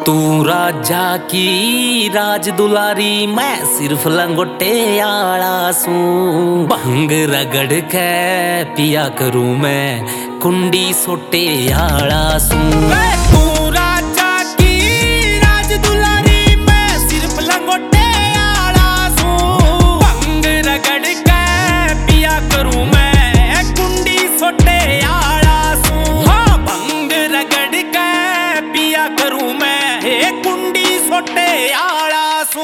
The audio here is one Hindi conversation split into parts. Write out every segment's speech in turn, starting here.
तू राजा की राज दुलारी, मैं सिर्फ लंगोटे आला सू। भंग रगड़ के पिया करूं मैं, कुंडी सोटे आला सू। तू राजा की राज दुलारी, मैं सिर्फ लंगोटे आला सू। भंग रगड़ के पिया करूं मैं, कुंडी सोटे आला सू। हाँ, भंग रगड़ के पिया करूं मैं, कुंडी सोटे आला सू।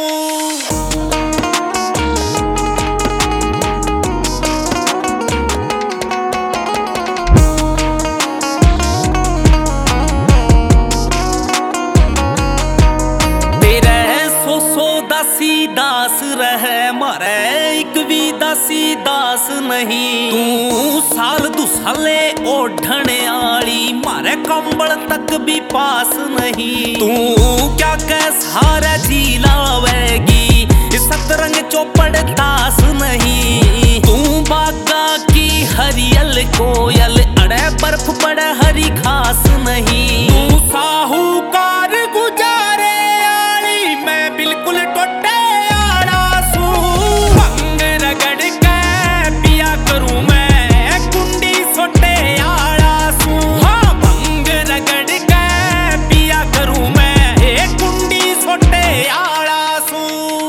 दासी दास रहे मारे, एक भी दासी दास नहीं। तू साल दू साले ओढ़ने आली, मारे कंबल तक भी पास नहीं। तू क्या कह सारा जी लावेगी, सतरंग चौपड़ दास नहीं। तू बागा की हरियल कोयल, अड़े बर्फ पड़े हरी घास नहीं। तू साहूकार गुजारे आली, मैं बिल्कुल टोटे आला सू। भंग रगड़ के पिया करूं मैं, कुंडी सोटे आला सू। हाँ, भंग रगड़ के पिया करूं मैं, कुंडी सोटे आला सू।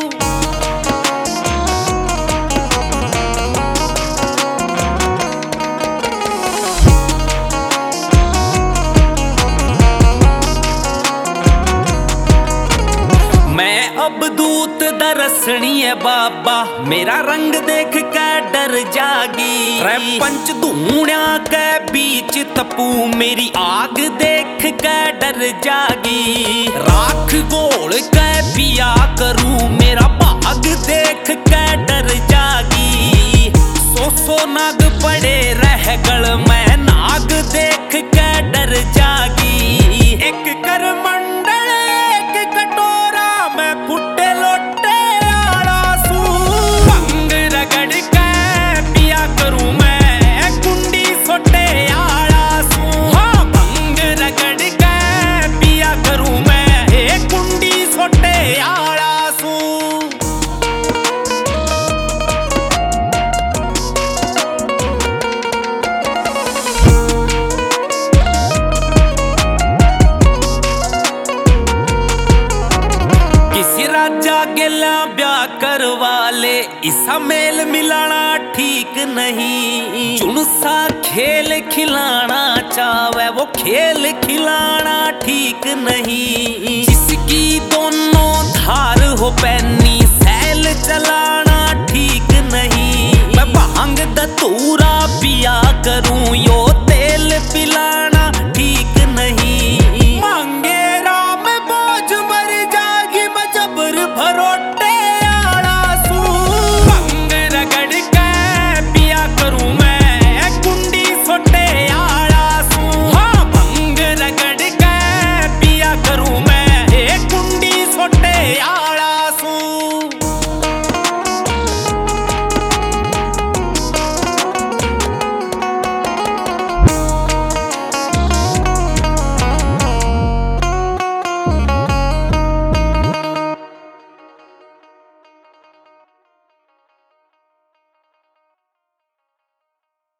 अब दूत दरसनी है बाबा, मेरा रंग देख के डर जागी। पंच धूणिया के बीच तपू, मेरी आग देख के डर जागी। राख गोल के पिया करूं, मेरा भाग देख के डर जागी। सो नाग पड़े रह गल में, नाग देख के डर जागी। एक कर मंडल एक कटोरा, मैं फुटे लोटे आला सू। भंग रगड़ के पिया करूं मैं, कुंडी सोटे आला सू। हाँ, भंग रगड़ के पिया करूं मैं, कुंडी सोटे आला सू। राजा गेला ब्याह करवा ले, इसा मेल मिलाना ठीक नहीं। चुनसा खेल खिलाना चावे, वो खेल खिलाना ठीक नहीं। जिसकी दोनों धार हो पैनी, सैल चला